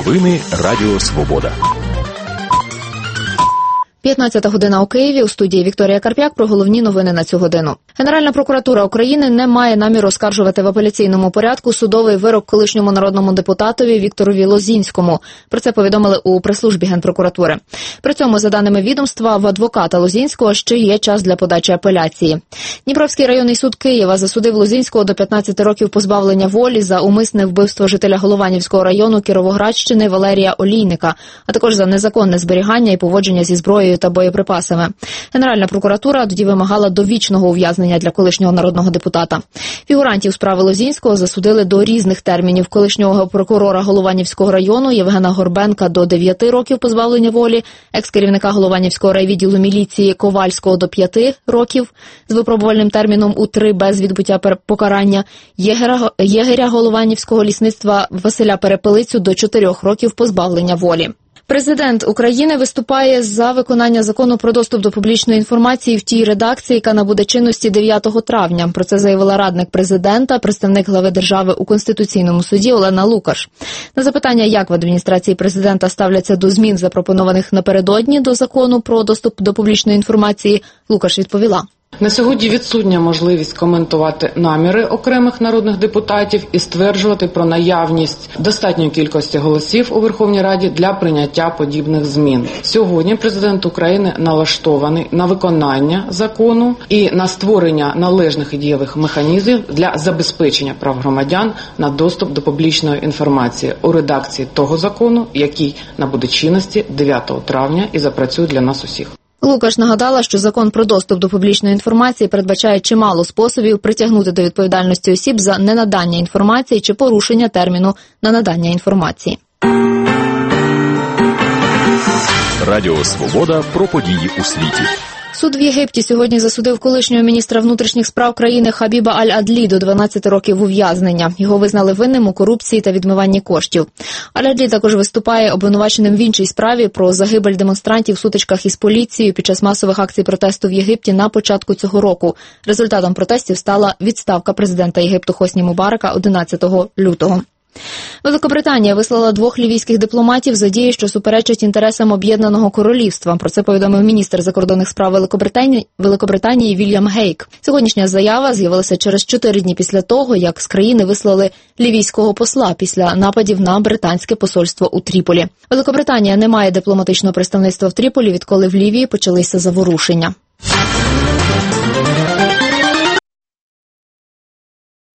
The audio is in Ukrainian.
Новини Радіо Свобода. 15 година у Києві. У студії Вікторія Карп'як про головні новини на цю годину. Генеральна прокуратура України не має наміру оскаржувати в апеляційному порядку судовий вирок колишньому народному депутатові Вікторові Лозінському. Про це повідомили у прес-службі Генпрокуратури. При цьому, за даними відомства, в адвоката Лозінського ще є час для подачі апеляції. Дніпровський районний суд Києва засудив Лозінського до 15 років позбавлення волі за умисне вбивство жителя Голованівського району Кіровоградщини Валерія Олійника, а також за незаконне зберігання і поводження зі зброєю та боєприпасами. Генеральна прокуратура тоді вимагала довічного ув'язнення для колишнього народного депутата. Фігурантів справи Лозінського засудили до різних термінів: колишнього прокурора Голованівського району Євгена Горбенка до 9 років позбавлення волі, екс-керівника Голованівського райвідділу міліції Ковальського до 5 років з випробувальним терміном у 3 без відбуття покарання, єгеря Голованівського лісництва Василя Перепелицю до 4 років позбавлення волі. Президент України виступає за виконання закону про доступ до публічної інформації в тій редакції, яка набуде чинності 9 травня. Про це заявила радник президента, представник глави держави у Конституційному суді Олена Лукаш. На запитання, як в адміністрації президента ставляться до змін, запропонованих напередодні до закону про доступ до публічної інформації, Лукаш відповіла. На сьогодні відсутня можливість коментувати наміри окремих народних депутатів і стверджувати про наявність достатньої кількості голосів у Верховній Раді для прийняття подібних змін. Сьогодні президент України налаштований на виконання закону і на створення належних і дієвих механізмів для забезпечення прав громадян на доступ до публічної інформації у редакції того закону, який набуде чинності 9 травня і запрацює для нас усіх. Лукаш нагадала, що закон про доступ до публічної інформації передбачає чимало способів притягнути до відповідальності осіб за ненадання інформації чи порушення терміну на надання інформації. Радіо Свобода про події у світі. Суд в Єгипті сьогодні засудив колишнього міністра внутрішніх справ країни Хабіба Аль-Адлі до 12 років ув'язнення. Його визнали винним у корупції та відмиванні коштів. Аль-Адлі також виступає обвинуваченим в іншій справі про загибель демонстрантів в сутичках із поліцією під час масових акцій протесту в Єгипті на початку цього року. Результатом протестів стала відставка президента Єгипту Хосні Мубарака 11 лютого. Великобританія вислала 2 лівійських дипломатів за дії, що суперечать інтересам Об'єднаного Королівства. Про це повідомив міністр закордонних справ Великобританії Вільям Гейк. Сьогоднішня заява з'явилася через 4 дні після того, як з країни вислали лівійського посла після нападів на британське посольство у Тріполі. Великобританія не має дипломатичного представництва в Тріполі, відколи в Лівії почалися заворушення.